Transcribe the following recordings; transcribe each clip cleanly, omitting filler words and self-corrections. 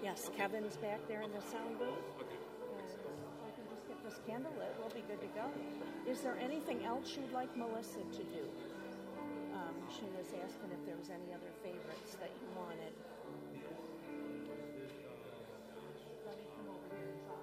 Yes, Kevin's back there in the sound booth. And if I can just get this candle lit, we'll be good to go. Is there anything else you'd like Melissa to do? She was asking if there was any other favorites that you wanted. Let me come over here and talk.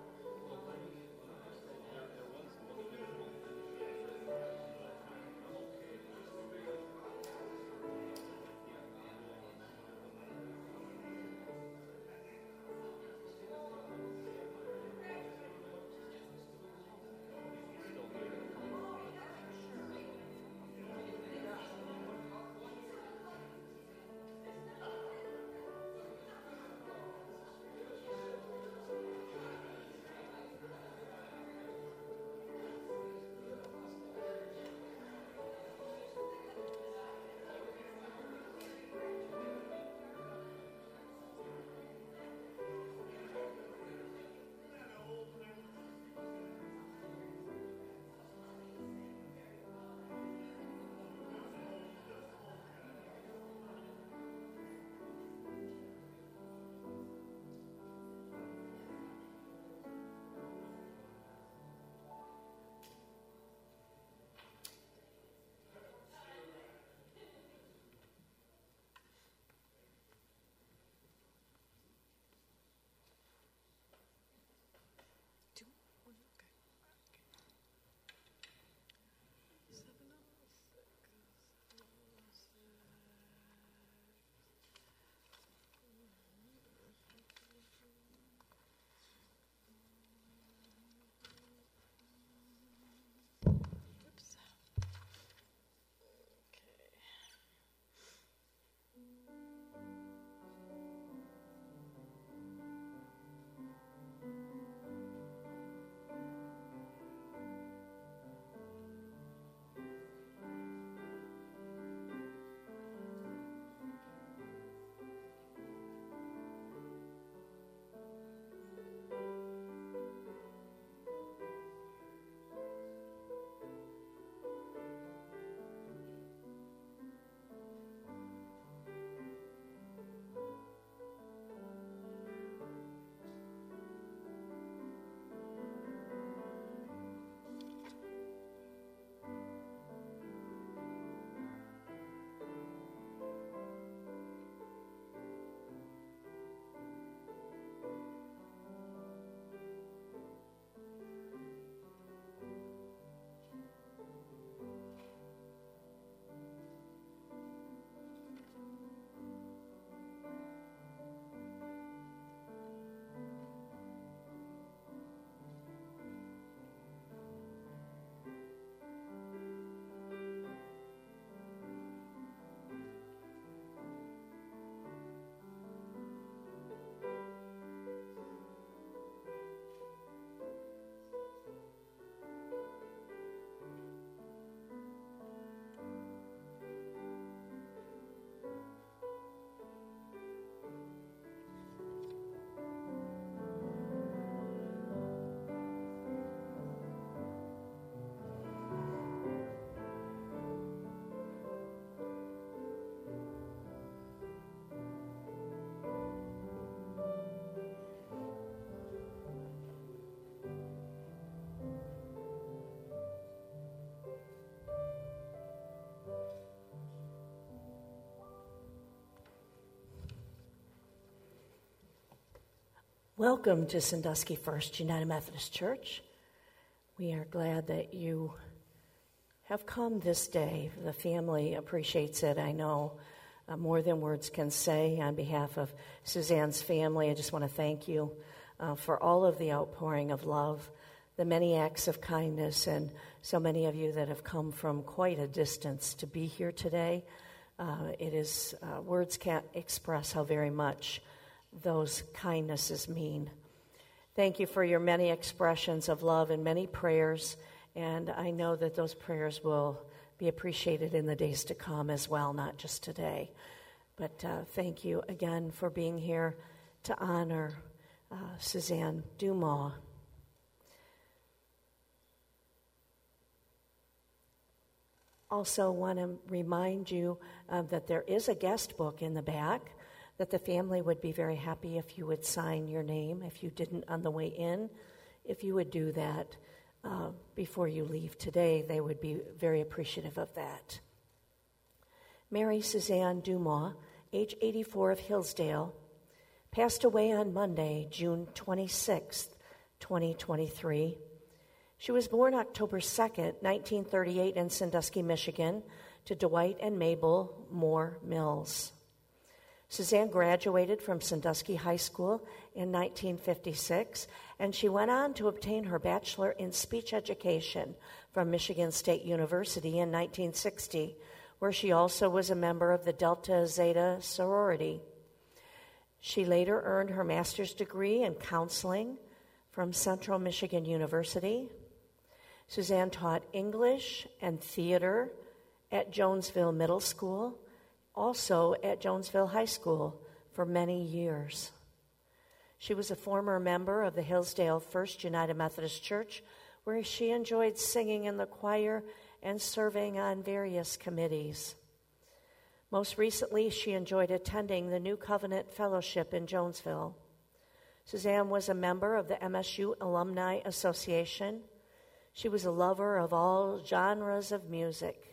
Welcome to Sandusky First United Methodist Church. We are glad that you have come this day. The family appreciates it, I know, more than words can say. On behalf of Suzanne's family, I just want to thank you for all of the outpouring of love, the many acts of kindness, and so many of you that have come from quite a distance to be here today. Words can't express how very much those kindnesses mean. Thank you for your many expressions of love and many prayers, and I know that those prayers will be appreciated in the days to come as well, not just today. But thank you again for being here to honor Suzanne Dumas. Also want to remind you that there is a guest book in the back. that the family would be very happy if you would sign your name, if you didn't on the way in. If you would do that before you leave today, they would be very appreciative of that. Mary Suzanne Dumas, age 84 of Hillsdale, passed away on Monday, June 26, 2023. She was born October 2nd, 1938 in Sandusky, Michigan, to Dwight and Mabel Moore Mills. Suzanne graduated from Sandusky High School in 1956, and she went on to obtain her bachelor in speech education from Michigan State University in 1960, where she also was a member of the Delta Zeta sorority. She later earned her master's degree in counseling from Central Michigan University. Suzanne taught English and theater at Jonesville Middle School, also at Jonesville High School for many years. She was a former member of the Hillsdale First United Methodist Church, where she enjoyed singing in the choir and serving on various committees. Most recently, she enjoyed attending the New Covenant Fellowship in Jonesville. Suzanne was a member of the MSU Alumni Association. She was a lover of all genres of music.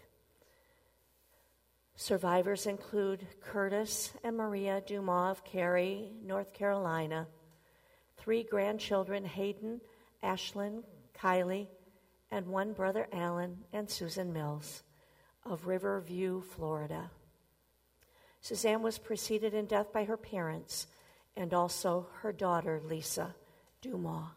Survivors include Curtis and Maria Dumas of Cary, North Carolina, 3 grandchildren, Hayden, Ashlyn, Kylie, and 1 brother, Alan and Susan Mills of Riverview, Florida. Suzanne was preceded in death by her parents and also her daughter, Lisa Dumas.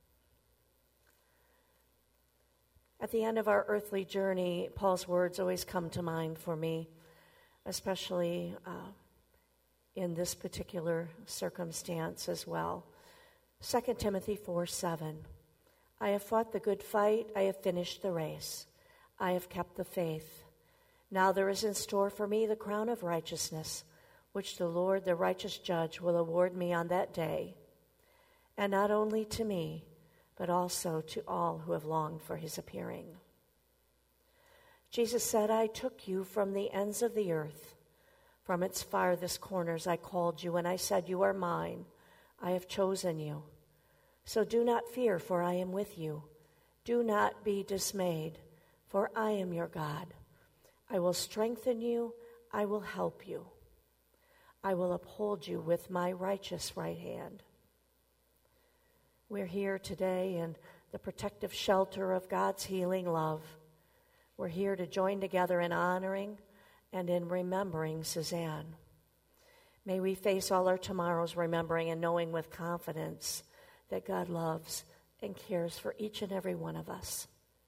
At the end of our earthly journey, Paul's words always come to mind for me, especially in this particular circumstance as well. 2 Timothy 4:7. I have fought the good fight, I have finished the race, I have kept the faith. Now there is in store for me the crown of righteousness, which the Lord, the righteous judge, will award me on that day, and not only to me, but also to all who have longed for his appearing. Jesus said, I took you from the ends of the earth. From its farthest corners I called you, and I said, you are mine. I have chosen you. So do not fear, for I am with you. Do not be dismayed, for I am your God. I will strengthen you. I will help you. I will uphold you with my righteous right hand. We're here today in the protective shelter of God's healing love. We're here to join together in honoring and in remembering Suzanne. May we face all our tomorrows remembering and knowing with confidence that God loves and cares for each and every one of us.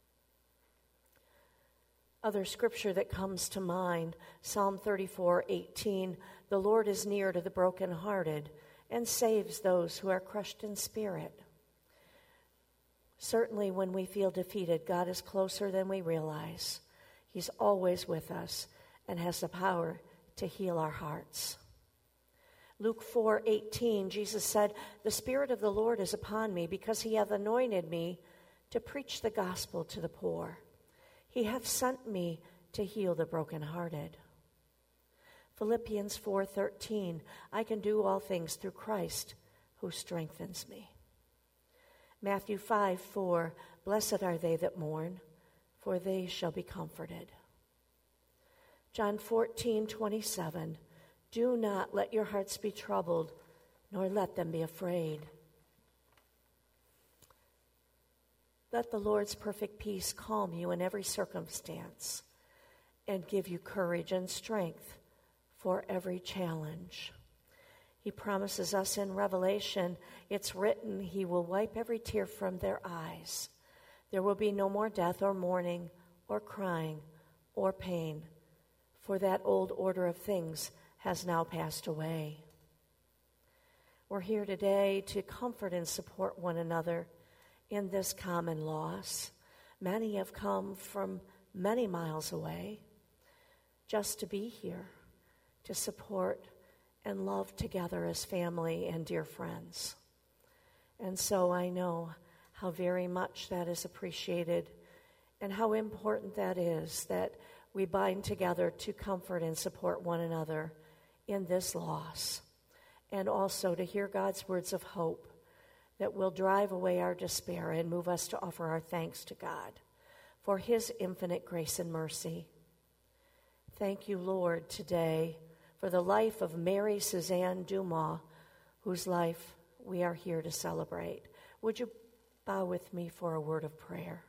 Other scripture that comes to mind, Psalm 34:18, the Lord is near to the brokenhearted and saves those who are crushed in spirit. Certainly when we feel defeated, God is closer than we realize. He's always with us and has the power to heal our hearts. Luke 4:18, Jesus said, the Spirit of the Lord is upon me because he hath anointed me to preach the gospel to the poor. He hath sent me to heal the brokenhearted. Philippians 4:13, I can do all things through Christ who strengthens me. Matthew 5:4, blessed are they that mourn, for they shall be comforted. John 14:27, do not let your hearts be troubled, nor let them be afraid. Let the Lord's perfect peace calm you in every circumstance and give you courage and strength for every challenge. He promises us in Revelation, it's written, he will wipe every tear from their eyes. There will be no more death or mourning or crying or pain, for that old order of things has now passed away. We're here today to comfort and support one another in this common loss. Many have come from many miles away just to be here, to support and love together as family and dear friends. And so I know how very much that is appreciated and how important that is, that we bind together to comfort and support one another in this loss, and also to hear God's words of hope that will drive away our despair and move us to offer our thanks to God for his infinite grace and mercy. Thank you, Lord, today for the life of Mary Suzanne Dumas, whose life we are here to celebrate. Would you bow with me for a word of prayer?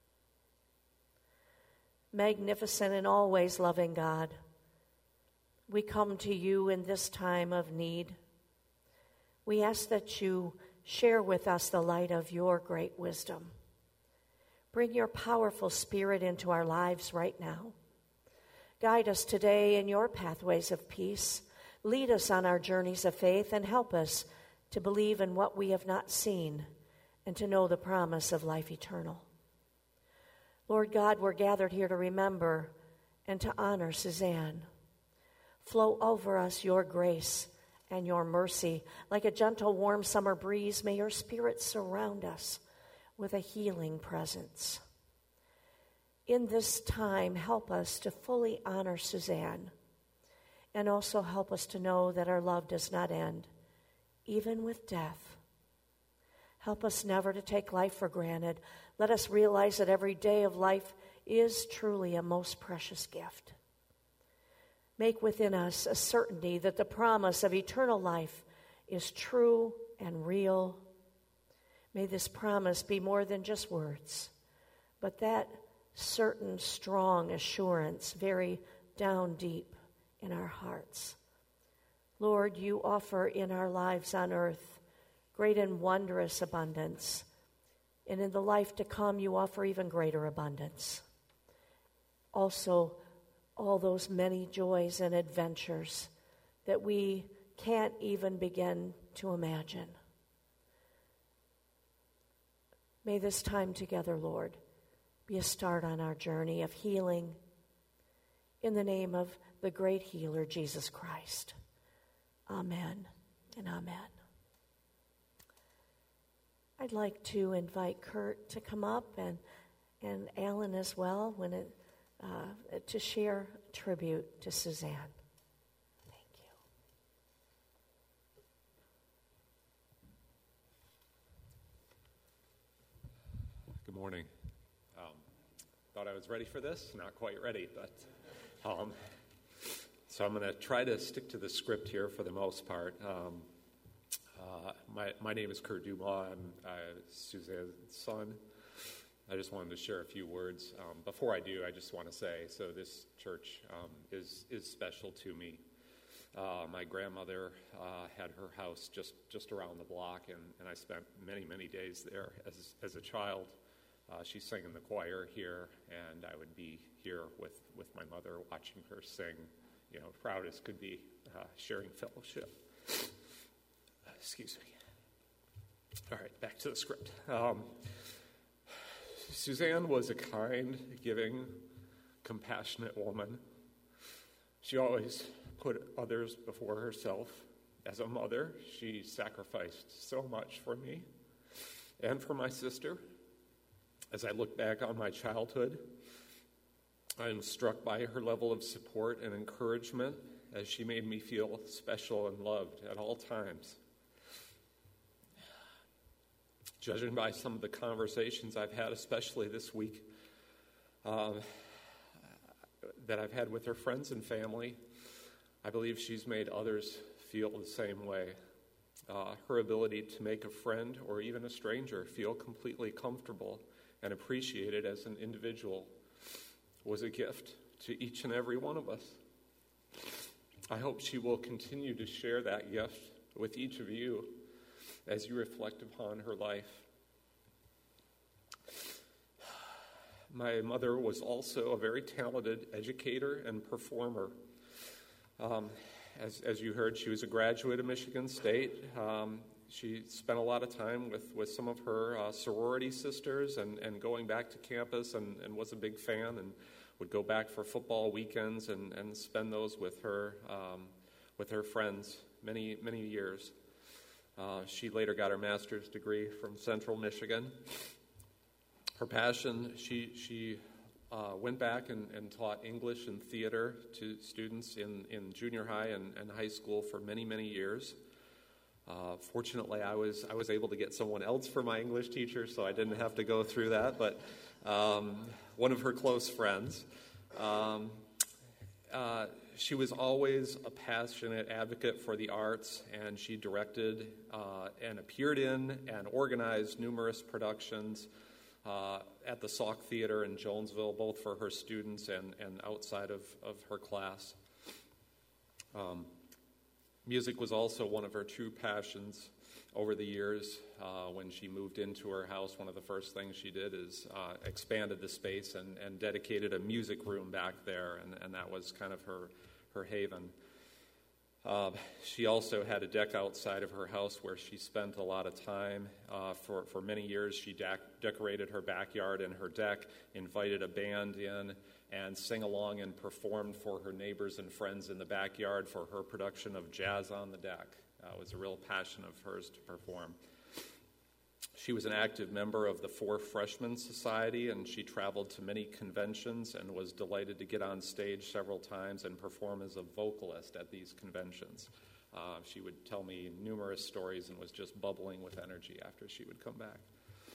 Magnificent and always loving God, we come to you in this time of need. We ask that you share with us the light of your great wisdom. Bring your powerful Spirit into our lives right now. Guide us today in your pathways of peace. Lead us on our journeys of faith and help us to believe in what we have not seen and to know the promise of life eternal. Lord God, we're gathered here to remember and to honor Suzanne. Flow over us your grace and your mercy. Like a gentle, warm summer breeze, may your Spirit surround us with a healing presence. In this time, help us to fully honor Suzanne, and also help us to know that our love does not end, even with death. Help us never to take life for granted. Let us realize that every day of life is truly a most precious gift. Make within us a certainty that the promise of eternal life is true and real. May this promise be more than just words, but that certain strong assurance very down deep in our hearts. Lord, you offer in our lives on earth great and wondrous abundance, and in the life to come you offer even greater abundance. Also, all those many joys and adventures that we can't even begin to imagine. May this time together, Lord, be a start on our journey of healing in the name of the great healer, Jesus Christ. Amen and amen. I'd like to invite Kurt to come up and Alan as well to share tribute to Suzanne. Thank you. Good morning. Thought I was ready for this, not quite ready, but so I'm going to try to stick to the script here for the most part. My name is Kurt Dumas. I'm Suzanne's son. I just wanted to share a few words. Before I do, I just want to say, so this church is special to me. My grandmother had her house just around the block, and I spent many days there as a child. She sang in the choir here, and I would be here with my mother watching her sing, proud as could be, sharing fellowship. Excuse me. All right, back to the script. Suzanne was a kind, giving, compassionate woman. She always put others before herself. As a mother, she sacrificed so much for me and for my sister. As I look back on my childhood, I am struck by her level of support and encouragement as she made me feel special and loved at all times. Judging by some of the conversations I've had, especially this week, that I've had with her friends and family, I believe she's made others feel the same way. Her ability to make a friend or even a stranger feel completely comfortable and appreciated as an individual was a gift to each and every one of us. I hope she will continue to share that gift with each of you as you reflect upon her life. My mother was also a very talented educator and performer. As you heard, she was a graduate of Michigan State. She spent a lot of time with some of her sorority sisters and going back to campus and was a big fan and would go back for football weekends and spend those with her friends many years. She later got her master's degree from Central Michigan. Her passion, she went back and taught English and theater to students in junior high and high school for many, many years. Fortunately, I was able to get someone else for my English teacher, so I didn't have to go through that. But one of her close friends, she was always a passionate advocate for the arts, and she directed and appeared in and organized numerous productions at the Sauk Theater in Jonesville, both for her students and outside of her class. Music was also one of her true passions over the years. When she moved into her house, one of the first things she did is expanded the space and dedicated a music room back there, and that was kind of her haven. She also had a deck outside of her house where she spent a lot of time. For many years, she decorated her backyard and her deck, invited a band in, and sang along and performed for her neighbors and friends in the backyard for her production of Jazz on the Deck. It was a real passion of hers to perform. She was an active member of the Four Freshmen Society, and she traveled to many conventions and was delighted to get on stage several times and perform as a vocalist at these conventions. She would tell me numerous stories and was just bubbling with energy after she would come back.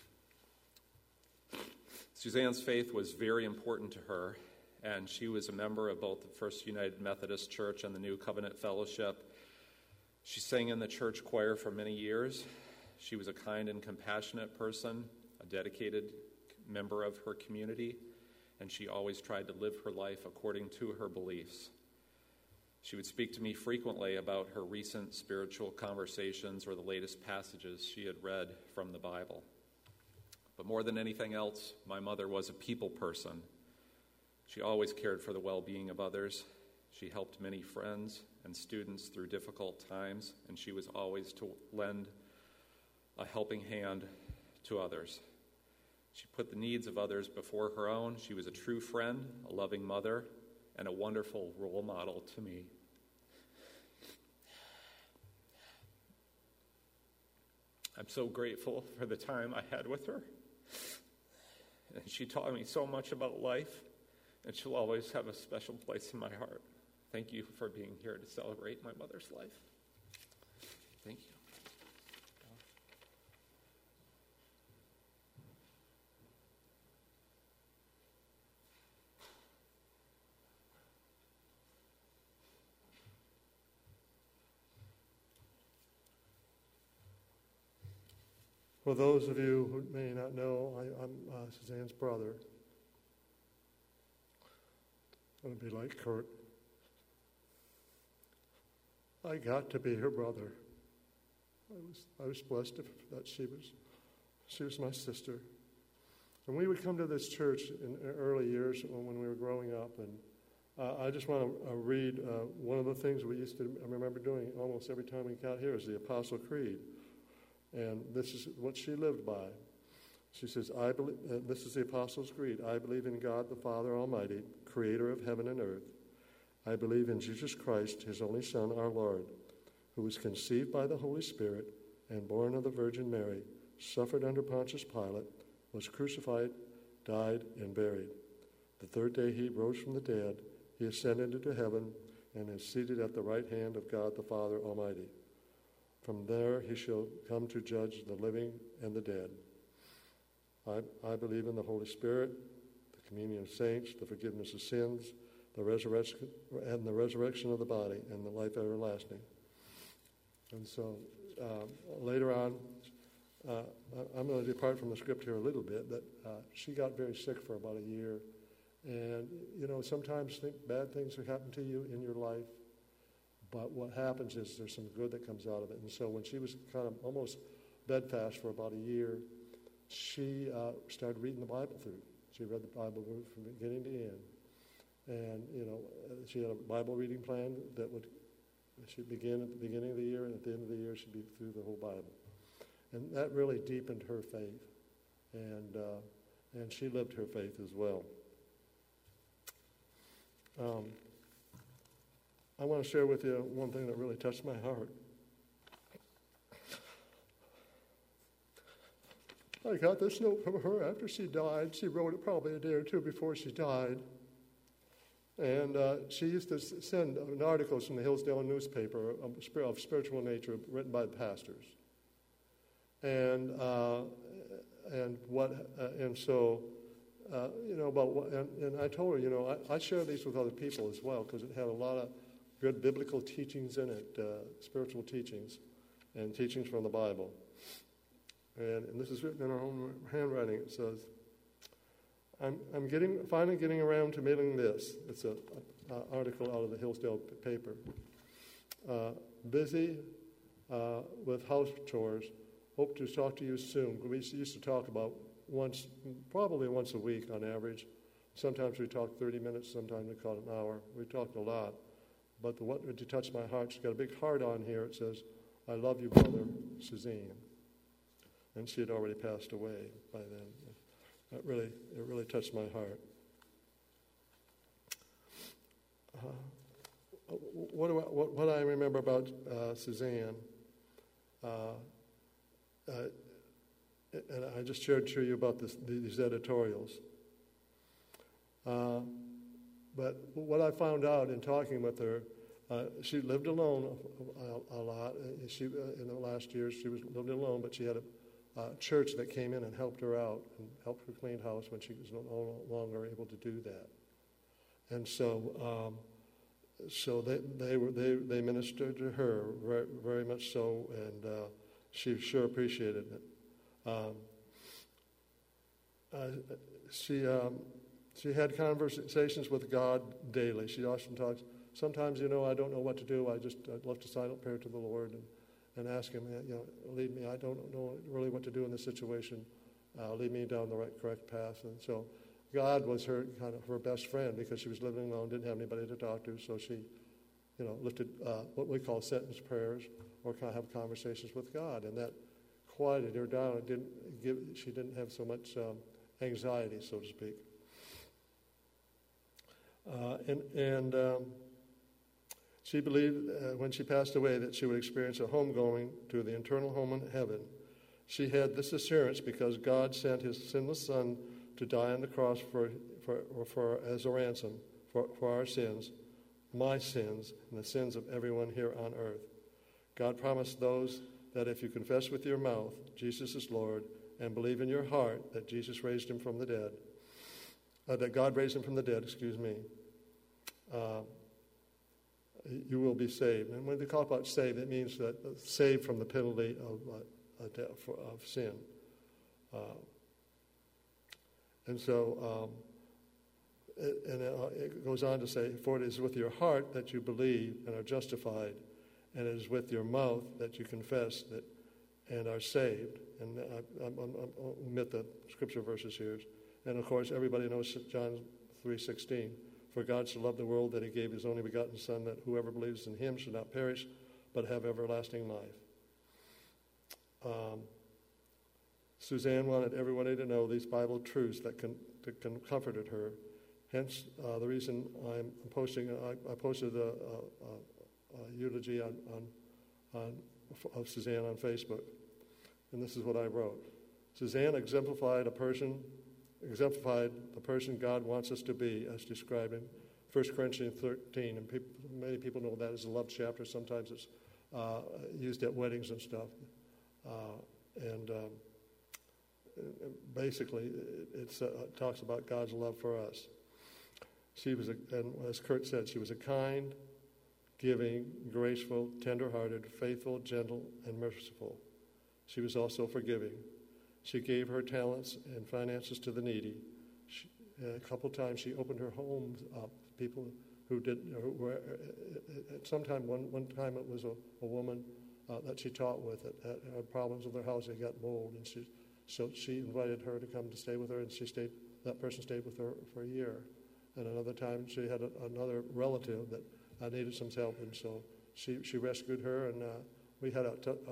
Suzanne's faith was very important to her, and she was a member of both the First United Methodist Church and the New Covenant Fellowship. She sang in the church choir for many years. She was a kind and compassionate person, a dedicated member of her community, and she always tried to live her life according to her beliefs. She would speak to me frequently about her recent spiritual conversations or the latest passages she had read from the Bible. But more than anything else, my mother was a people person. She always cared for the well-being of others. She helped many friends and students through difficult times, and she was always to lend a helping hand to others. She put the needs of others before her own. She was a true friend, a loving mother, and a wonderful role model to me. I'm so grateful for the time I had with her. And she taught me so much about life, and she'll always have a special place in my heart. Thank you for being here to celebrate my mother's life. Thank you. For those of you who may not know, I'm Suzanne's brother. I'm going to be like Kurt. I got to be her brother. I was blessed that she was my sister. And we would come to this church in early years when we were growing up, and I just want to read one of the things I remember doing almost every time we got here is the Apostle Creed. And this is what she lived by. She says, "I believe." This is the Apostles' Creed. "I believe in God the Father Almighty, creator of heaven and earth. I believe in Jesus Christ, his only Son, our Lord, who was conceived by the Holy Spirit and born of the Virgin Mary, suffered under Pontius Pilate, was crucified, died, and buried. The third day he rose from the dead. He ascended into heaven and is seated at the right hand of God the Father Almighty. From there he shall come to judge the living and the dead. I believe in the Holy Spirit, the communion of saints, the forgiveness of sins, the resurrection of the body, and the life everlasting." And so later on, I'm going to depart from the script here a little bit, that she got very sick for about a year. And, sometimes bad things happen to you in your life. But what happens is there's some good that comes out of it. And so when she was kind of almost bedfast for about a year, she started reading the Bible through. She read the Bible from beginning to end. And, she had a Bible reading plan that she'd begin at the beginning of the year, and at the end of the year she'd be through the whole Bible. And that really deepened her faith. And she lived her faith as well. I want to share with you one thing that really touched my heart. I got this note from her after she died. She wrote it probably a day or two before she died. And she used to send articles from the Hillsdale newspaper of spiritual nature written by the pastors. And I told her, I share these with other people as well because it had a lot of good biblical teachings in it, spiritual teachings, and teachings from the Bible. And this is written in her own handwriting. It says, I'm finally getting around to mailing this. It's an article out of the Hillsdale paper. Busy with house chores. Hope to talk to you soon. We used to talk about probably once a week on average. Sometimes we talked 30 minutes, sometimes we called an hour. We talked a lot. But what would you touch my heart? She's got a big heart on here. It says, I love you, brother, Suzanne. And she had already passed away by then. It really touched my heart. What I remember about Suzanne, and I just shared to you about these editorials. But what I found out in talking with her, she lived alone a lot. In the last years, she was living alone, but she had a church that came in and helped her out and helped her clean house when she was no longer able to do that. And so they ministered to her very, very much so, and she sure appreciated it. She had conversations with God daily. She often talks. Sometimes, I don't know what to do. I'd love to silent prayer to the Lord and ask Him, lead me. I don't know really what to do in this situation. Lead me down the correct path. And so, God was her best friend because she was living alone, didn't have anybody to talk to. So she, lifted what we call sentence prayers or kind of have conversations with God, and that quieted her down. She didn't have so much anxiety, so to speak. She believed when she passed away that she would experience a homegoing to the eternal home in heaven. She had this assurance because God sent His sinless Son to die on the cross as a ransom for our sins, my sins, and the sins of everyone here on earth. God promised those that if you confess with your mouth Jesus is Lord and believe in your heart that Jesus raised Him from the dead, that God raised Him from the dead, you will be saved. And when they talk about saved, it means that saved from the penalty of sin. It goes on to say, for it is with your heart that you believe and are justified, and it is with your mouth that you confess that and are saved. And I'll omit the scripture verses here. And of course, everybody knows John 3:16. For God so loved the world that He gave His only begotten Son, that whoever believes in Him should not perish, but have everlasting life. Suzanne wanted everybody to know these Bible truths that comforted her. Hence, the reason I'm posting. I posted a eulogy of Suzanne on Facebook, and this is what I wrote. Suzanne exemplified the person God wants us to be, as described in 1 Corinthians 13. And many people know that as a love chapter. Sometimes it's used at weddings and stuff. Basically, it talks about God's love for us. She was, and as Kurt said, she was a kind, giving, graceful, tender-hearted, faithful, gentle, and merciful. She was also forgiving. She gave her talents and finances to the needy. A couple times she opened her homes up to people who one time it was a woman that she taught with that had problems with her house. They got mold, and so she invited her to come to stay with her, and that person stayed with her for a year. And another time she had another relative that needed some help, and so she rescued her, and we had a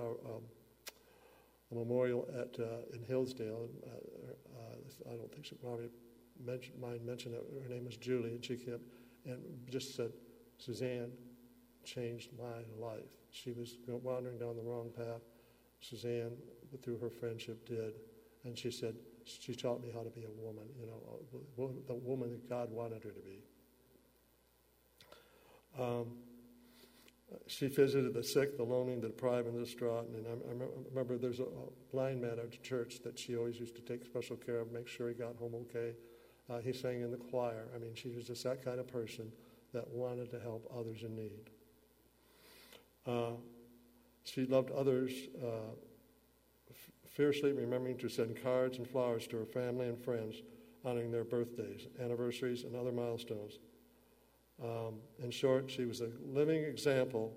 memorial in Hillsdale. I don't think she probably mentioned that her name was Julie, and she came and just said, Suzanne changed my life. She was wandering down the wrong path. Suzanne, through her friendship, did. And she said, she taught me how to be a woman, the woman that God wanted her to be. She visited the sick, the lonely, the deprived, and the distraught. And I remember there's a blind man at the church that she always used to take special care of, make sure he got home okay. He sang in the choir. I mean, she was just that kind of person that wanted to help others in need. She loved others fiercely, remembering to send cards and flowers to her family and friends, honoring their birthdays, anniversaries, and other milestones. In short, she was a living example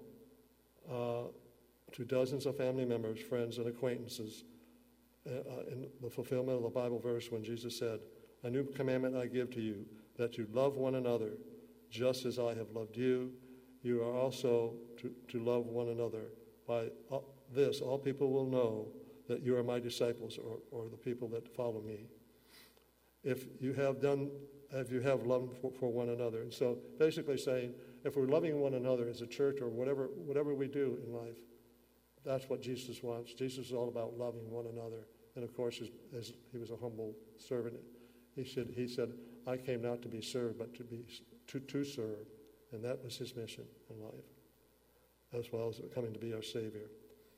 to dozens of family members, friends, and acquaintances in the fulfillment of the Bible verse when Jesus said, "A new commandment I give to you, that you love one another, just as I have loved you. You are also to love one another. By this, all people will know that you are my disciples, or the people that follow me, if you have love for one another." And so basically saying, if we're loving one another as a church or whatever we do in life, that's what Jesus wants. Jesus is all about loving one another. And of course, as he was a humble servant, he said, "I came not to be served, but to serve." And that was his mission in life, as well as coming to be our Savior.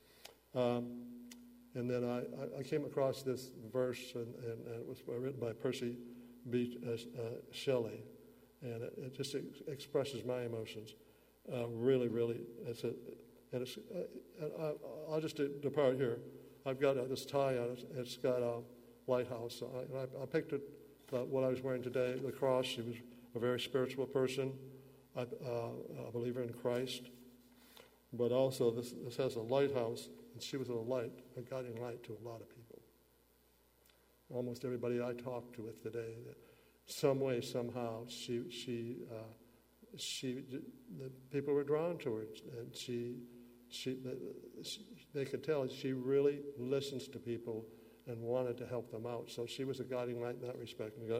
And then I came across this verse, and it was written by Percy B. Shelley, and it just expresses my emotions. Really, really. I'll just depart here. I've got this tie on it. It's got a lighthouse. I picked it, what I was wearing today, the cross. She was a very spiritual person, a believer in Christ. But also, this has a lighthouse, and she was a guiding light to a lot of people. Almost everybody I talked to with today, some way, somehow, the people were drawn to her, and they could tell she really listens to people and wanted to help them out. So she was a guiding light in that respect. And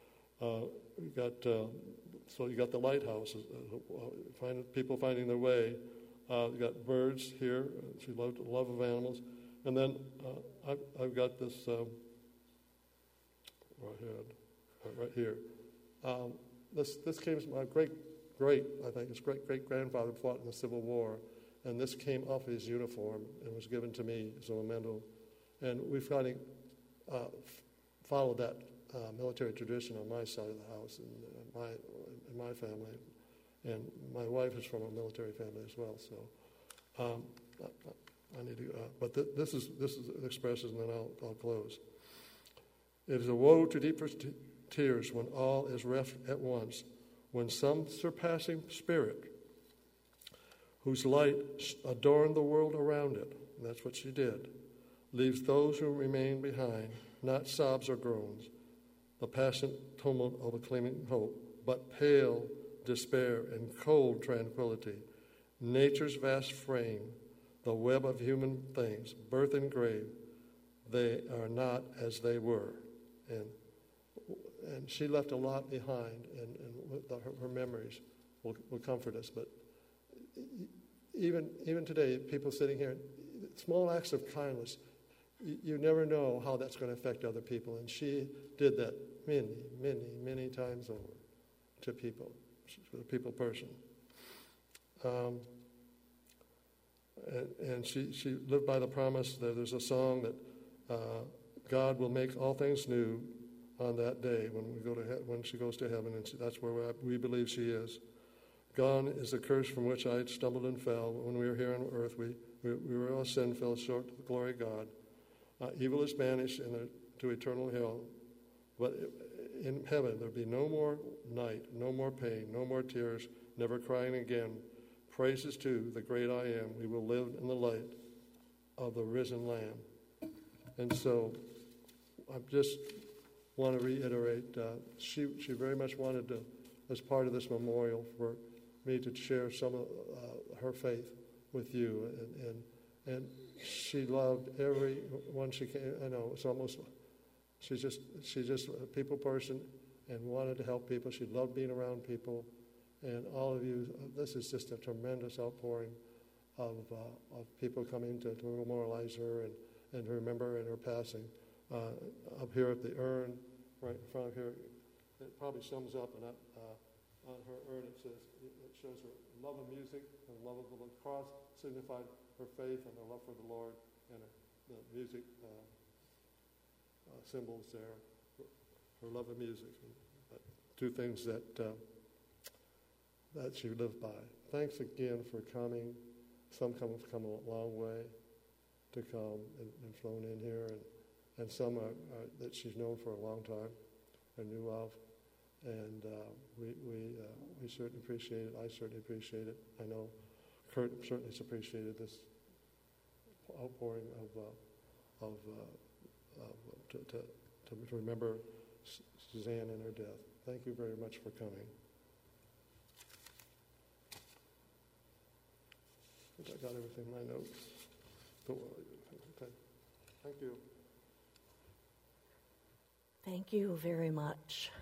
so you got the lighthouse, people finding their way. You got birds here. She loved the love of animals, and then I've got this right here. This came from my great grandfather fought in the Civil War, and this came off his uniform and was given to me as a memento. And we've kind of followed that military tradition on my side of the house and in my family. And my wife is from a military family as well, so I need to. But this is expresses, and then I'll close. It is a woe to deep tears when all is reft at once, when some surpassing spirit, whose light adorned the world around it, and that's what she did, leaves those who remain behind, not sobs or groans, the passionate tumult of a claiming hope, but pale despair and cold tranquility, nature's vast frame, the web of human things, birth and grave, they are not as they were. And she left a lot behind, and her memories will comfort us. But even today, people sitting here, small acts of kindness, you never know how that's going to affect other people. And she did that many, many, many times over to people. She's a people person. And she lived by the promise that there's a song that God will make all things new on that day when she goes to heaven, and that's where we believe she is. Gone is the curse from which I had stumbled and fell. When we were here on earth, we were all sin, fell short of the glory of God. Evil is banished to eternal hell. But in heaven, there'll be no more night, no more pain, no more tears, never crying again. Praises to the great I am. We will live in the light of the risen Lamb. And so I just want to reiterate, she very much wanted to, as part of this memorial, for me to share some of her faith with you. And she loved everyone she came. I know it's almost. She's just a people person and wanted to help people. She loved being around people, and all of you. This is just a tremendous outpouring of people coming to memorialize her and to remember in her passing. up here at the urn, right in front of here. It probably sums up, and on her urn it shows her love of music and love of the cross, signified her faith and her love for the Lord, and the music symbols there, her love of music. Two things that she lived by. Thanks again for coming. Some have come a long way to come and flown in here, and some are that she's known for a long time and knew of. And we certainly appreciate it. I certainly appreciate it. I know Kurt certainly has appreciated this outpouring to remember Suzanne and her death. Thank you very much for coming. I think I got everything in my notes. Okay. Thank you. Thank you very much.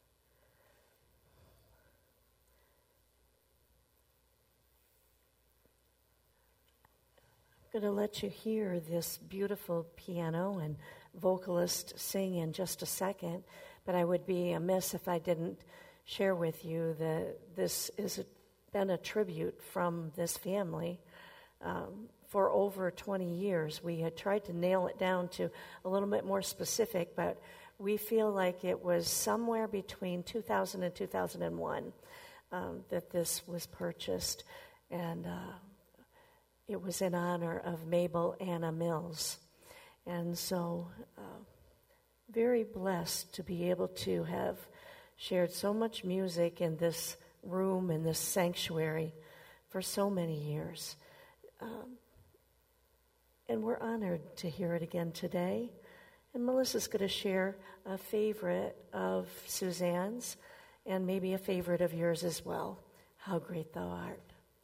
I'm going to let you hear this beautiful piano and vocalist sing in just a second, but I would be amiss if I didn't share with you that this has been a tribute from this family. For over 20 years, we had tried to nail it down to a little bit more specific, but we feel like it was somewhere between 2000 and 2001 that this was purchased, and it was in honor of Mabel Anna Mills. And so very blessed to be able to have shared so much music in this room, in this sanctuary, for so many years. And we're honored to hear it again today. And Melissa's going to share a favorite of Suzanne's and maybe a favorite of yours as well, How Great Thou Art.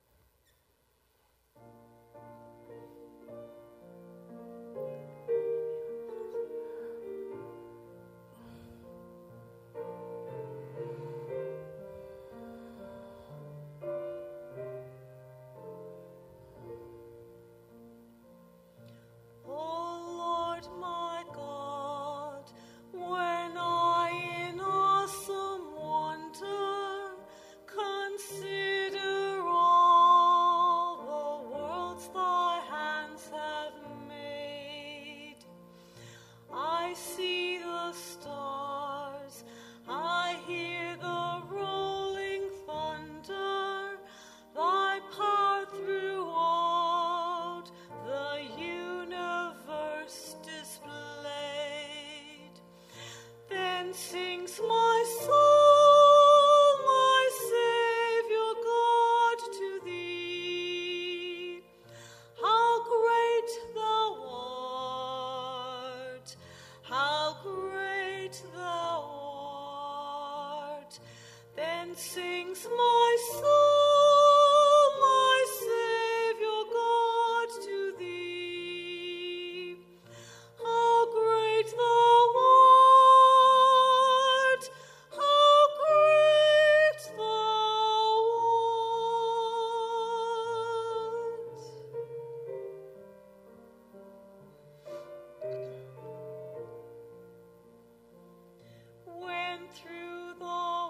Sings my soul, my Savior God, to thee. How great thou art, how great thou art. When through the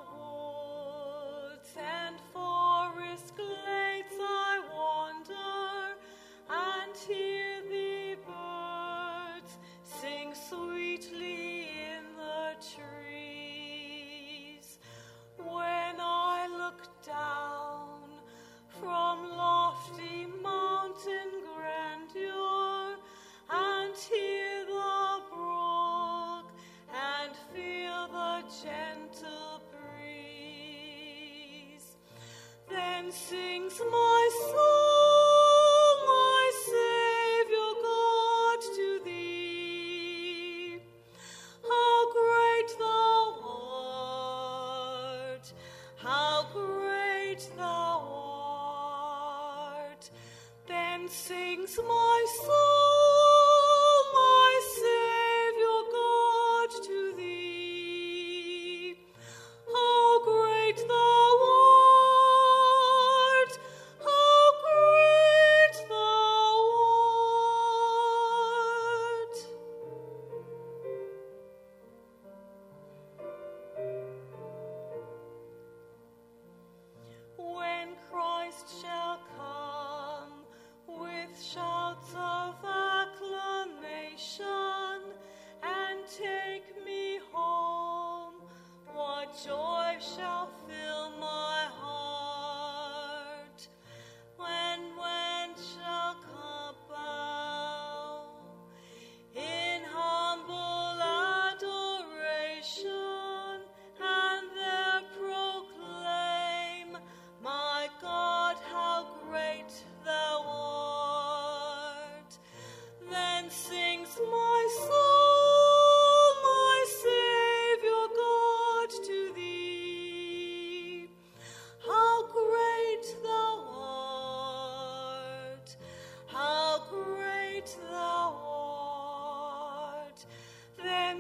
and forest glades I wander and hear the birds sing sweetly in the trees. When I look down from lofty mountain grandeur and hear the brook and feel the gentle then sings my soul, my Savior God, to thee. How great thou art, how great thou art. Then sings my soul, my Savior God, to thee. How great thou art.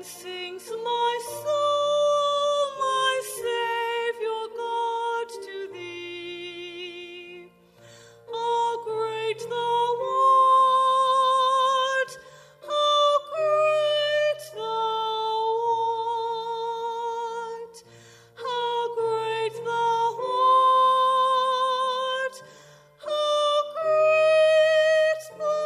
Then sings my soul, my Savior God, to thee. How great thou art! How great thou art! How great thou art! How great thou art!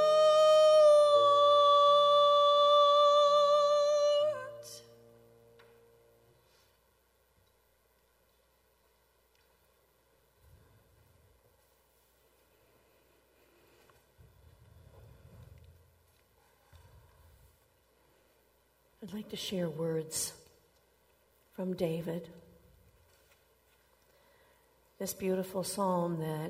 I'd like to share words from David. This beautiful psalm that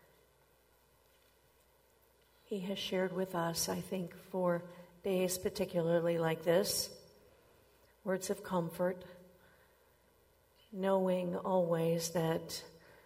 he has shared with us, I think, for days particularly like this. Words of comfort, knowing always that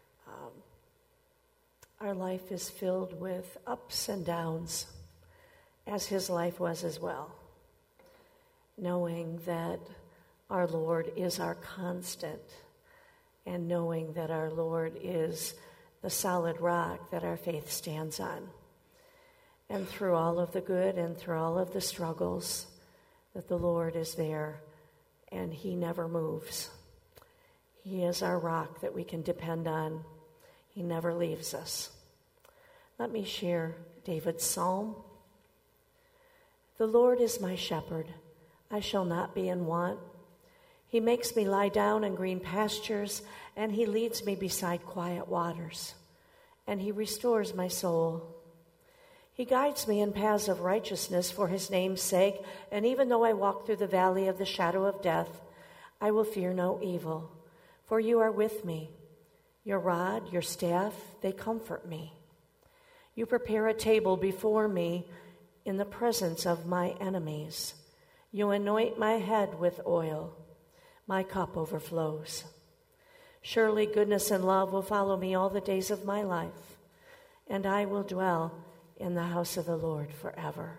our life is filled with ups and downs, as his life was as well. Knowing that our Lord is our constant, and knowing that our Lord is the solid rock that our faith stands on. And through all of the good and through all of the struggles, that the Lord is there and he never moves. He is our rock that we can depend on. He never leaves us. Let me share David's psalm. The Lord is my shepherd. I shall not be in want. He makes me lie down in green pastures, and he leads me beside quiet waters, and he restores my soul. He guides me in paths of righteousness for his name's sake, and even though I walk through the valley of the shadow of death, I will fear no evil, for you are with me. Your rod, your staff, they comfort me. You prepare a table before me in the presence of my enemies. You anoint my head with oil. My cup overflows. Surely goodness and love will follow me all the days of my life, and I will dwell in the house of the Lord forever.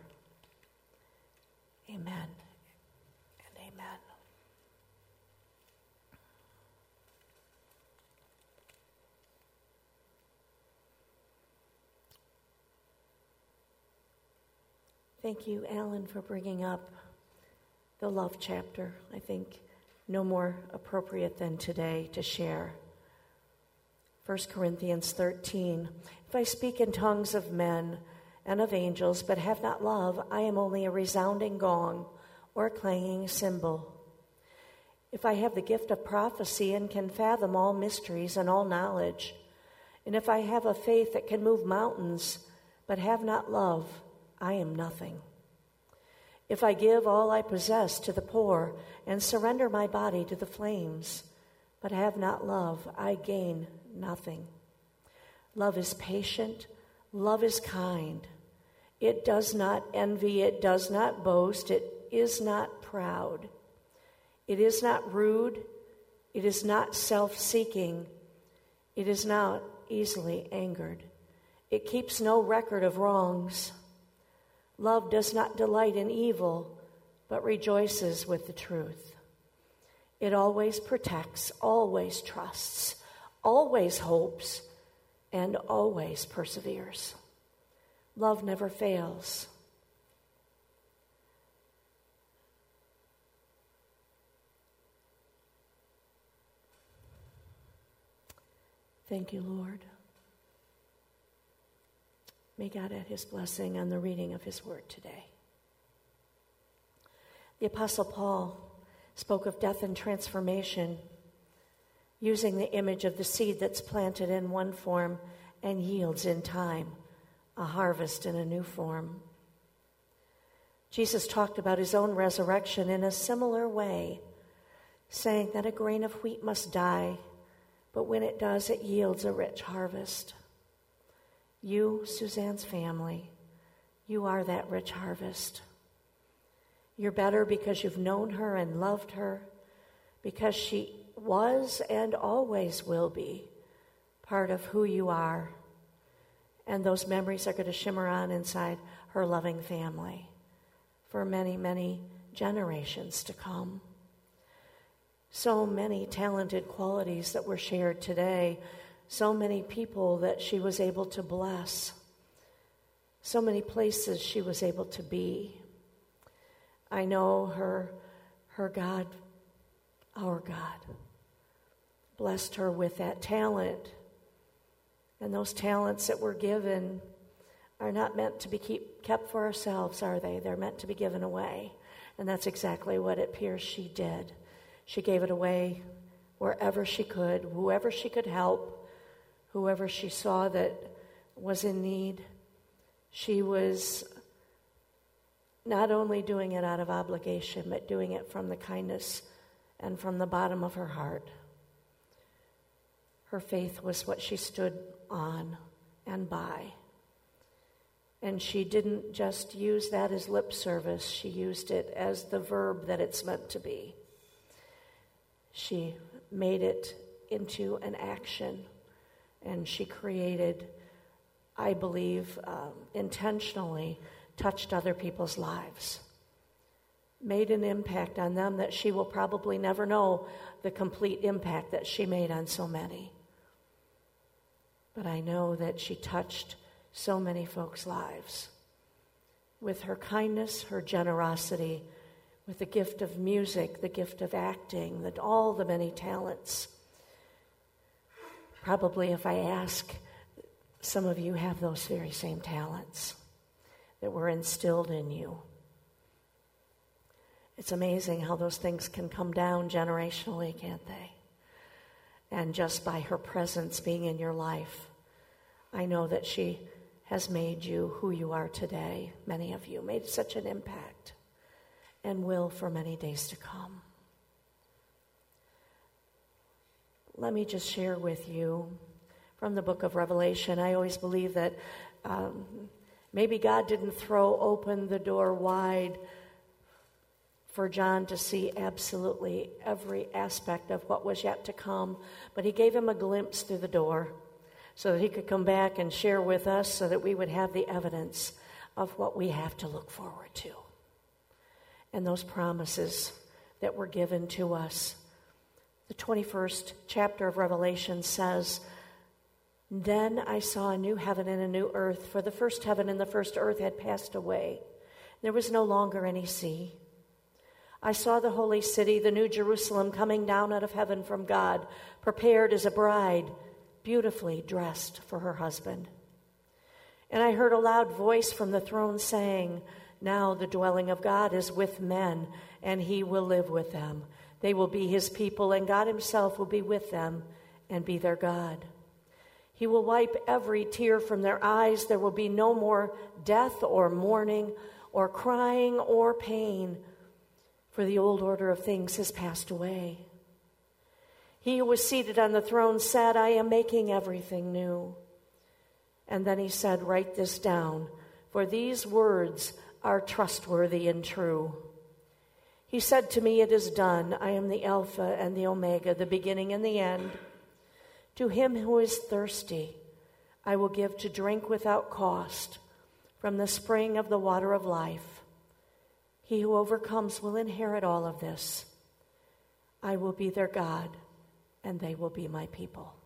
Amen and amen. Thank you, Alan, for bringing up the love chapter. I think no more appropriate than today to share. 1 Corinthians 13, if I speak in tongues of men and of angels, but have not love, I am only a resounding gong or a clanging cymbal. If I have the gift of prophecy and can fathom all mysteries and all knowledge, and if I have a faith that can move mountains, but have not love, I am nothing. If I give all I possess to the poor and surrender my body to the flames, but have not love, I gain nothing. Love is patient. Love is kind. It does not envy. It does not boast. It is not proud. It is not rude. It is not self-seeking. It is not easily angered. It keeps no record of wrongs. Love does not delight in evil, but rejoices with the truth. It always protects, always trusts, always hopes, and always perseveres. Love never fails. Thank you, Lord. May God add his blessing on the reading of his word today. The Apostle Paul spoke of death and transformation, using the image of the seed that's planted in one form and yields in time a harvest in a new form. Jesus talked about his own resurrection in a similar way, saying that a grain of wheat must die, but when it does, it yields a rich harvest. You, Suzanne's family, you are that rich harvest. You're better because you've known her and loved her, because she was and always will be part of who you are. And those memories are going to shimmer on inside her loving family for many, many generations to come. So many talented qualities that were shared today, so many people that she was able to bless, so many places she was able to be. I know her God, our God, blessed her with that talent. And those talents that were given are not meant to be kept for ourselves, are they? They're meant to be given away. And that's exactly what it appears she did. She gave it away wherever she could, whoever she could help, whoever she saw that was in need. She was not only doing it out of obligation, but doing it from the kindness and from the bottom of her heart. Her faith was what she stood on and by. And she didn't just use that as lip service, she used it as the verb that it's meant to be. She made it into an action, and she created, I believe, intentionally touched other people's lives, made an impact on them that she will probably never know the complete impact that she made on so many. But I know that she touched so many folks' lives with her kindness, her generosity, with the gift of music, the gift of acting, all the many talents. Probably if I ask, some of you have those very same talents that were instilled in you. It's amazing how those things can come down generationally, can't they? And just by her presence being in your life, I know that she has made you who you are today. Many of you made such an impact and will for many days to come. Let me just share with you from the book of Revelation. I always believe that maybe God didn't throw open the door wide for John to see absolutely every aspect of what was yet to come, but he gave him a glimpse through the door so that he could come back and share with us so that we would have the evidence of what we have to look forward to. And those promises that were given to us. The 21st chapter of Revelation says, "Then I saw a new heaven and a new earth, for the first heaven and the first earth had passed away. There was no longer any sea. I saw the holy city, the new Jerusalem, coming down out of heaven from God, prepared as a bride, beautifully dressed for her husband. And I heard a loud voice from the throne saying, 'Now the dwelling of God is with men, and he will live with them. They will be his people, and God himself will be with them and be their God. He will wipe every tear from their eyes. There will be no more death or mourning or crying or pain, for the old order of things has passed away.' He who was seated on the throne said, 'I am making everything new.' And then he said, 'Write this down, for these words are trustworthy and true.' He said to me, 'It is done. I am the Alpha and the Omega, the beginning and the end. To him who is thirsty, I will give to drink without cost from the spring of the water of life. He who overcomes will inherit all of this. I will be their God, and they will be my people.'"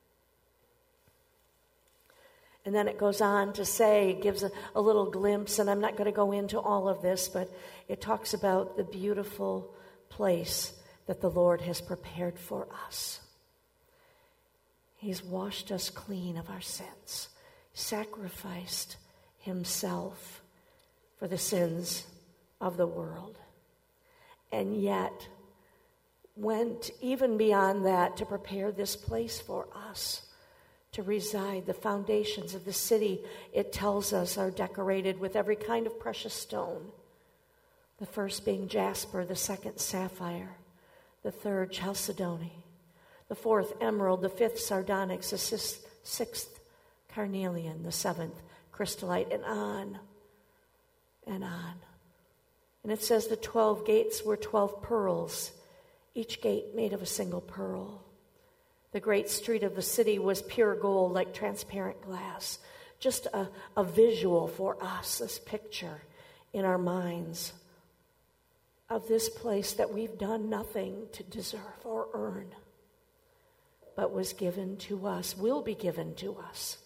And then it goes on to say, it gives a little glimpse, and I'm not going to go into all of this, but it talks about the beautiful place that the Lord has prepared for us. He's washed us clean of our sins, sacrificed himself for the sins of the world, and yet went even beyond that to prepare this place for us to reside. The foundations of the city, it tells us, are decorated with every kind of precious stone. The first being jasper, the second sapphire, the third chalcedony, the fourth emerald, the fifth sardonyx, the sixth carnelian, the seventh crystallite, and on and on. And it says the 12 gates were 12 pearls, each gate made of a single pearl. The great street of the city was pure gold, like transparent glass. Just a visual for us, this picture in our minds. of this place that we've done nothing to deserve or earn, but was given to us, will be given to us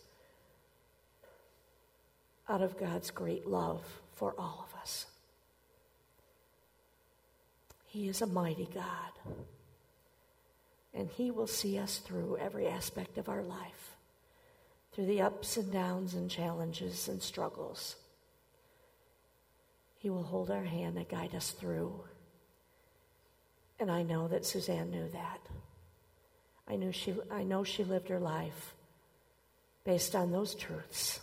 out of God's great love for all of us. He is a mighty God, and He will see us through every aspect of our life, through the ups and downs and challenges and struggles. He will hold our hand and guide us through. And I know that Suzanne knew that. I know she lived her life based on those truths.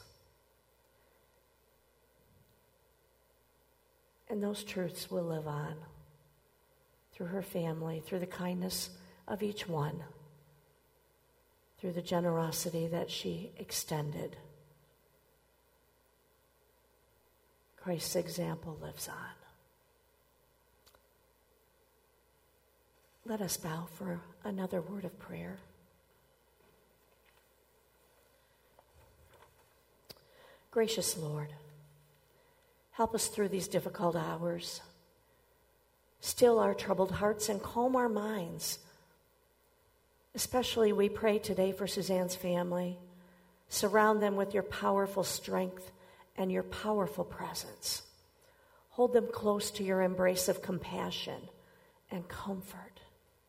And those truths will live on through her family, through the kindness of each one, through the generosity that she extended. Christ's example lives on. Let us bow for another word of prayer. Gracious Lord, help us through these difficult hours. Still our troubled hearts and calm our minds. Especially we pray today for Suzanne's family. Surround them with your powerful strength and your powerful presence. Hold them close to your embrace of compassion and comfort.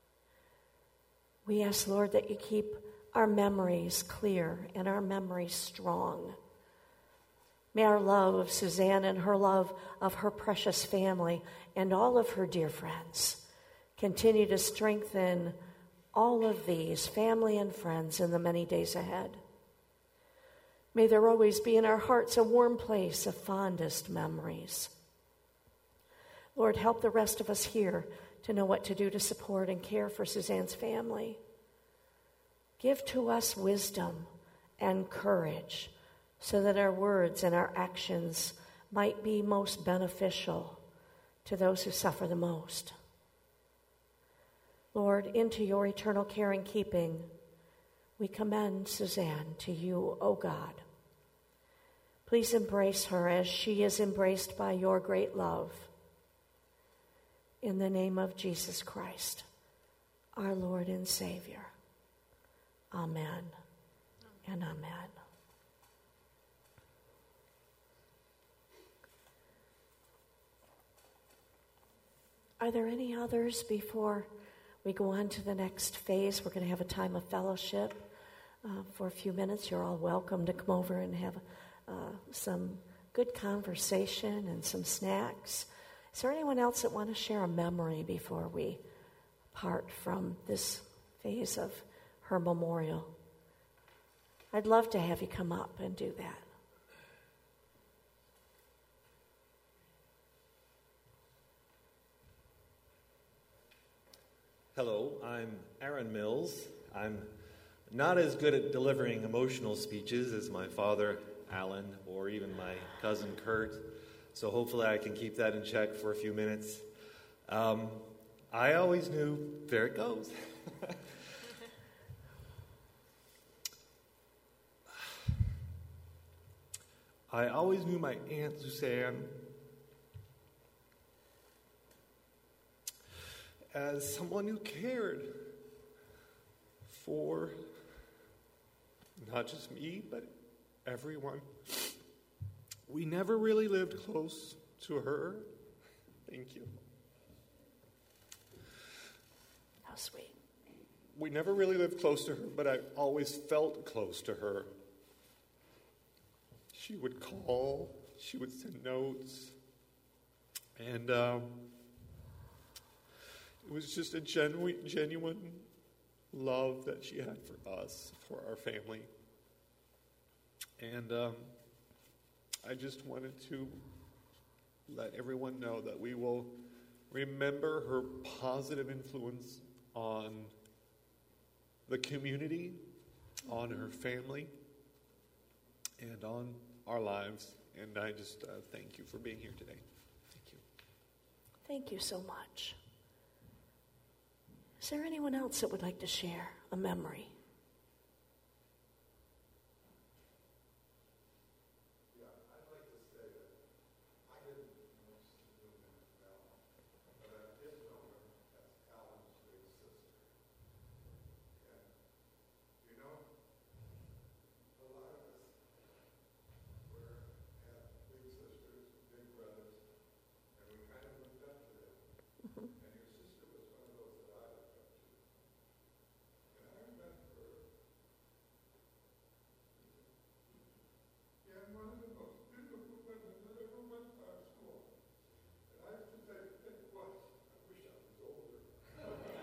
We ask, Lord, that you keep our memories clear and our memories strong. May our love of Suzanne and her love of her precious family and all of her dear friends continue to strengthen all of these, family and friends, in the many days ahead. May there always be in our hearts a warm place of fondest memories. Lord, help the rest of us here to know what to do to support and care for Suzanne's family. Give to us wisdom and courage so that our words and our actions might be most beneficial to those who suffer the most. Lord, into your eternal care and keeping, we commend Suzanne to you, O God. Please embrace her as she is embraced by your great love. In the name of Jesus Christ, our Lord and Savior. Amen and amen. Are there any others before we go on to the next phase? We're going to have a time of fellowship for a few minutes. You're all welcome to come over and have some good conversation and some snacks. Is there anyone else that want to share a memory before we part from this phase of her memorial? I'd love to have you come up and do that. Hello, I'm Aaron Mills. I'm not as good at delivering emotional speeches as my father, Alan, or even my cousin, Kurt. So hopefully I can keep that in check for a few minutes. I always knew, there it goes. I always knew my Aunt Suzanne as someone who cared for not just me, but everyone. We never really lived close to her. Thank you. How sweet. We never really lived close to her, but I always felt close to her. She would call, she would send notes, and it was just a genuine love that she had for us, for our family. And I just wanted to let everyone know that we will remember her positive influence on the community, on her family, and on our lives. And I just thank you for being here today. Thank you. Thank you so much. Is there anyone else that would like to share a memory? Yeah, I'd like to say that I didn't know Suzanne well.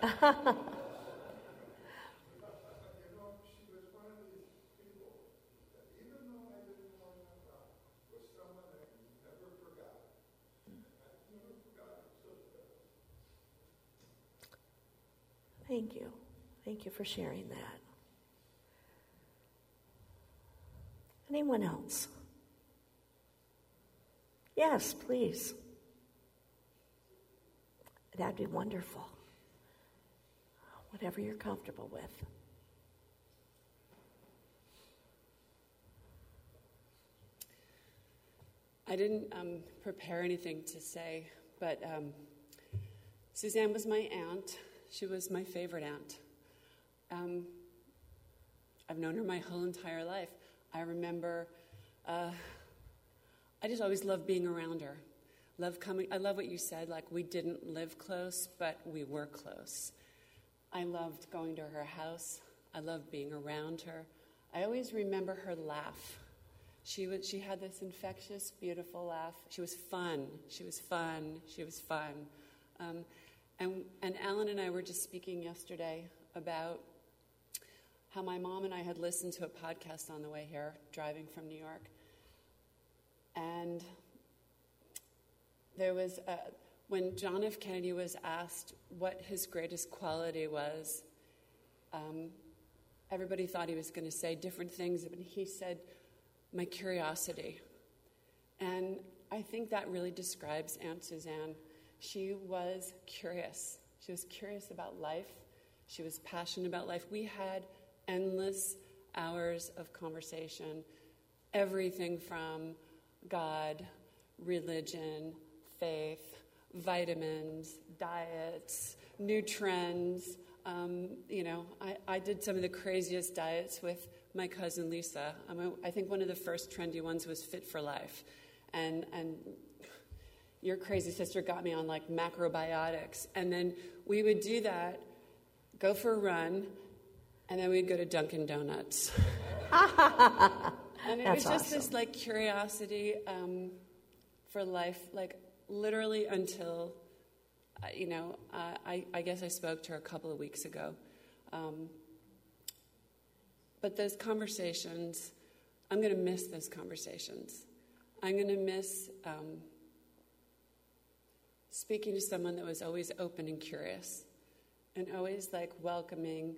Thank you. Thank you for sharing that. Anyone else? Yes, please. That'd be wonderful. Whatever you're comfortable with. I didn't prepare anything to say, but Suzanne was my aunt. She was my favorite aunt. I've known her my whole entire life. I remember, I just always loved being around her. I love what you said, like we didn't live close, but we were close. I loved going to her house. I loved being around her. I always remember her laugh. She had this infectious, beautiful laugh. She was fun. And Alan and I were just speaking yesterday about how my mom and I had listened to a podcast on the way here, driving from New York. And there was, when John F. Kennedy was asked what his greatest quality was, everybody thought he was going to say different things, but he said, my curiosity. And I think that really describes Aunt Suzanne. She was curious. She was curious about life. She was passionate about life. We had endless hours of conversation, everything from God, religion, faith, vitamins, diets, new trends. I did some of the craziest diets with my cousin Lisa. I think one of the first trendy ones was Fit for Life. And your crazy sister got me on like macrobiotics. And then we would do that, go for a run, and then we'd go to Dunkin' Donuts. And it was just awesome. This like curiosity for life, like literally until, I guess I spoke to her a couple of weeks ago. But those conversations, I'm going to miss those conversations. I'm going to miss speaking to someone that was always open and curious and always like welcoming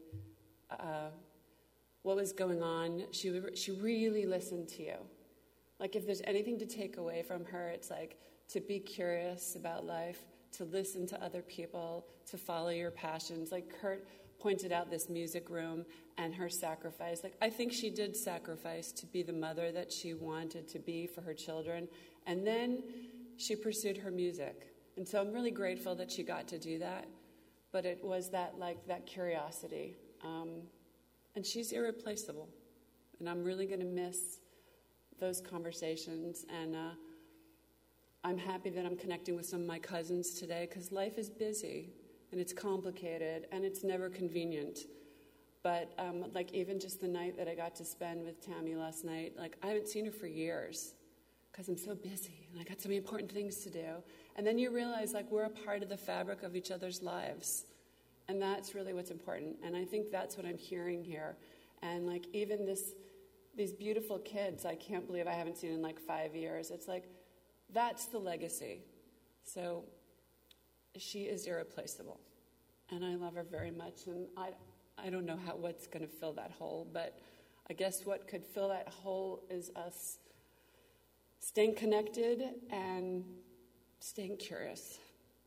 what was going on. She really listened to you. Like if there's anything to take away from her, it's like to be curious about life, to listen to other people, to follow your passions. Like Kurt pointed out this music room and her sacrifice. Like I think she did sacrifice to be the mother that she wanted to be for her children. And then she pursued her music. And so I'm really grateful that she got to do that. But it was that curiosity. And she's irreplaceable. And I'm really going to miss those conversations. And I'm happy that I'm connecting with some of my cousins today because life is busy and it's complicated and it's never convenient. But like even just the night that I got to spend with Tammy last night, like I haven't seen her for years because I'm so busy and I got so many important things to do. And then you realize like we're a part of the fabric of each other's lives. And that's really what's important. And I think that's what I'm hearing here. And like even these beautiful kids, I can't believe I haven't seen in like 5 years. It's like, that's the legacy. So she is irreplaceable. And I love her very much. And I don't know what's going to fill that hole, but I guess what could fill that hole is us staying connected and staying curious.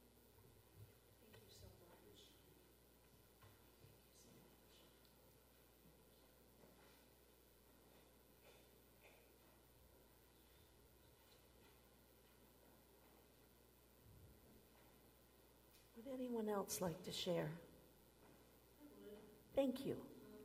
Would anyone else like to share? Thank you.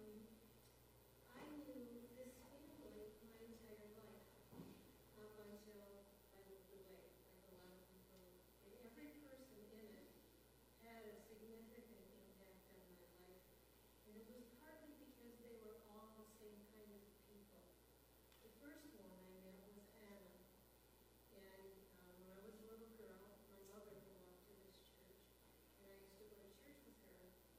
I knew this family my entire life, up until I moved away, like a lot of people. And every person in it had a significant impact on my life. And it was partly because they were all the same kind of people. The first one I met was Anna. And when I was a little girl, my mother belonged to this church. And I used to go to church with her.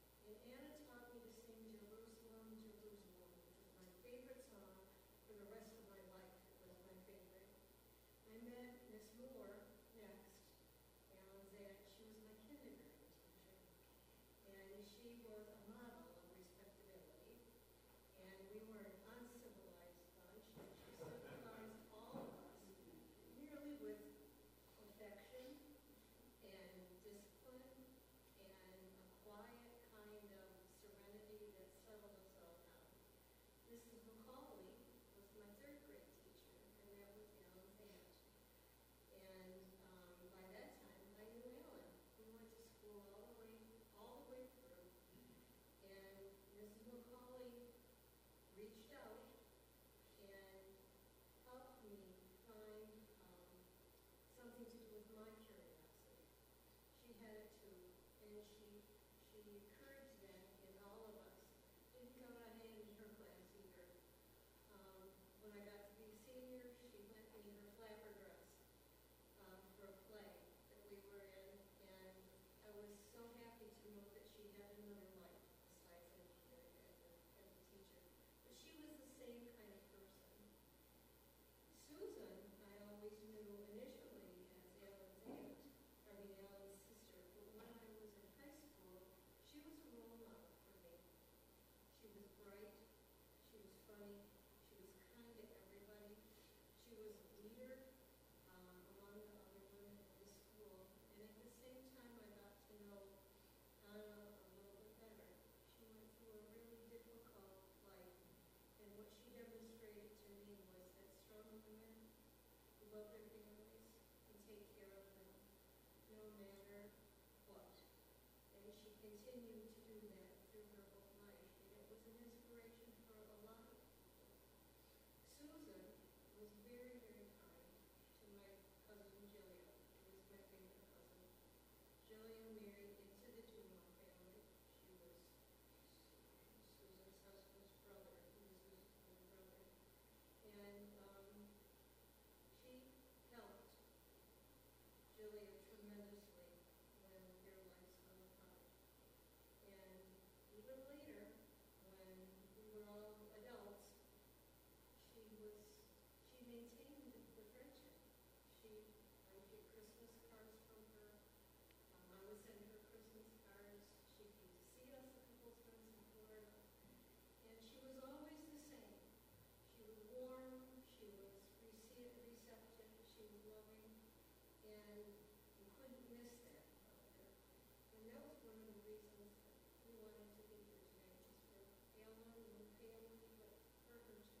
love their families and take care of them, no matter what. And she continued to do that through her whole life, and it was an inspiration for a lot of people. Susan was very, very kind to my cousin Jillian, who was my favorite cousin. Jillian married into the Dumont family. She was Susan's husband's brother. He was Susan's brother. And she helped Jillian tremendously when their lives fell apart. And even later, when we were all adults, she maintained the friendship. I would get Christmas cards from her. I would send her Christmas cards. She came to see us a couple times in Florida. And she was always the same. She was warm. She was receptive. She was loving. And you couldn't miss that about her. And that was one of the reasons that we wanted to be here today, is for Alan and the family, but for her too.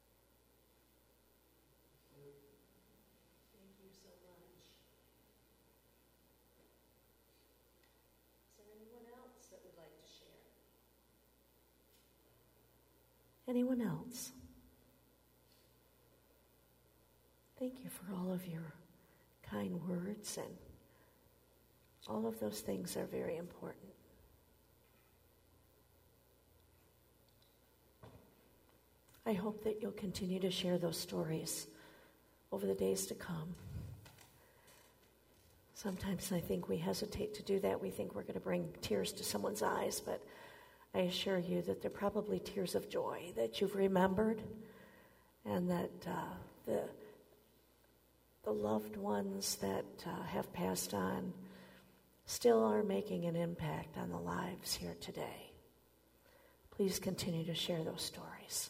Thank you so much. Is there anyone else that would like to share? Anyone else? Thank you for all of your kind words, and all of those things are very important. I hope that you'll continue to share those stories over the days to come. Sometimes I think we hesitate to do that. We think we're going to bring tears to someone's eyes, but I assure you that they're probably tears of joy that you've remembered, and that the loved ones that have passed on still are making an impact on the lives here today. Please continue to share those stories.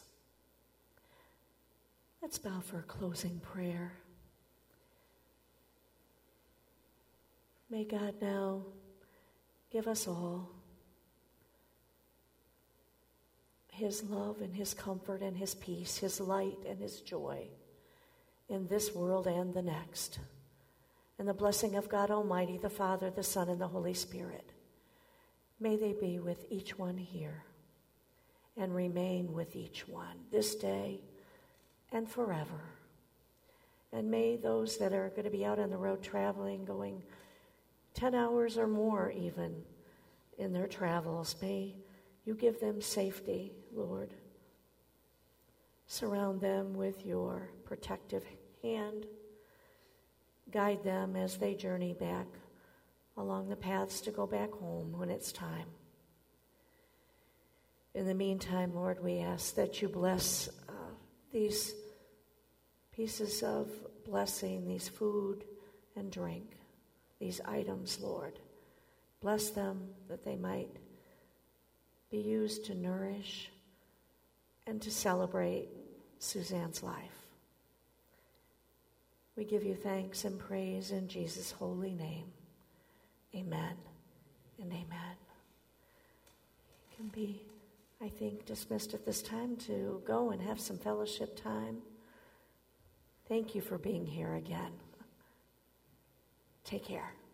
Let's bow for a closing prayer. May God now give us all His love and His comfort and His peace, His light and His joy in this world and the next. And the blessing of God Almighty, the Father, the Son, and the Holy Spirit, may they be with each one here and remain with each one this day and forever. And may those that are going to be out on the road traveling, going 10 hours or more even in their travels, may you give them safety, Lord. Surround them with your protective hand. Guide them as they journey back along the paths to go back home when it's time. In the meantime, Lord, we ask that you bless these pieces of blessing, these food and drink, these items, Lord. Bless them that they might be used to nourish and to celebrate Suzanne's life. We give you thanks and praise in Jesus' holy name. Amen and amen. You can be, I think, dismissed at this time to go and have some fellowship time. Thank you for being here again. Take care.